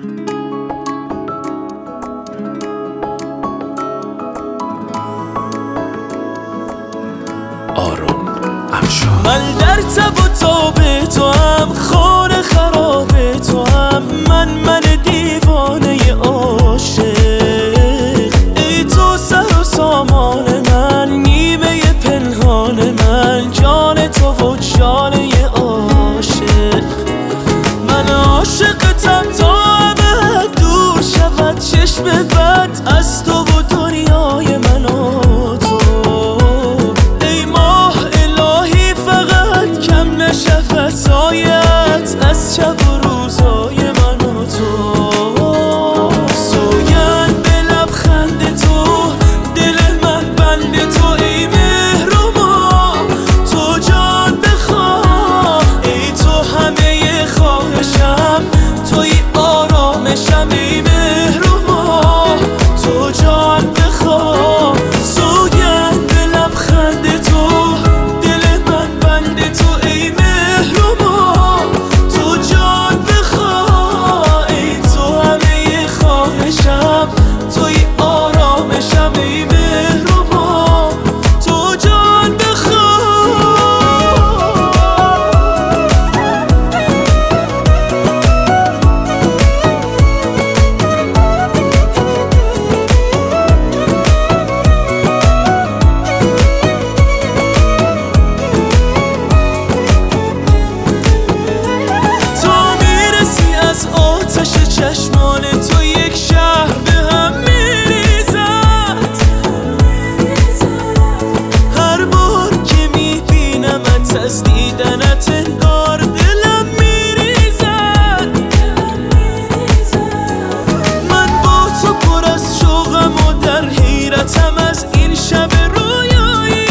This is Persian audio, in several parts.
آرون افشار. من در تب و تاب تو هم، خانه خراب تو هم، من دیوانه عاشق. ای تو سر و سامان من، نیمه پنهان من، جان تو و جانه عاشق. من عاشقتم تا ابد دور شود چشم بد از تو و دنیای من و تو. ای ماه الهی فقط کم نشه فضایت از شب و روزای من و تو. سوگند به لبخند تو، دل من بند تو، ای مهر و ما تو جان بخواه. ای تو همه خواهشم، توی آرامشم، ای مهر و ما تو جان بخواه. سوگند به لبخند تو، دل من بند تو، ای مهر و ما تو جان بخواه. ای تو همه خواهشم، توی آرامشم، ای مهر و ما تو جان بخواه. آتش چشمان تو یک شهر به هم میریزد. هر بار که میبینمت از دیدنت انگار دلم میریزد. من با تو پر از شوقم و در حیرتم از این شب رویایی.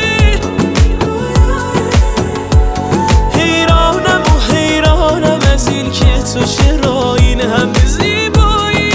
حیرانم از این که تو چرا این همه زیبایی.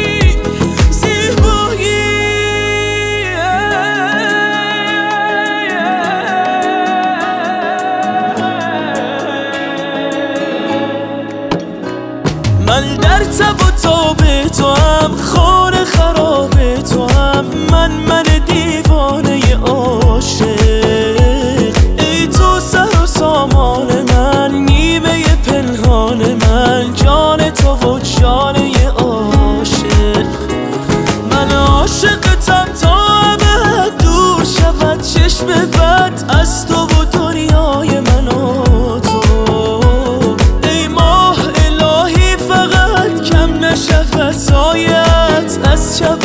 من در تب و تاب تو هم، خانه خراب تو هم، من دیوانه عاشق. ای تو سر و سامان من، نیمه پنهان من، جان تو و جانه عاشق. من عاشقتم تا ابد دور شود چشم بد از تو و دنیای من و تو. ای ماه الهی فقط کم نشه فضایت از شب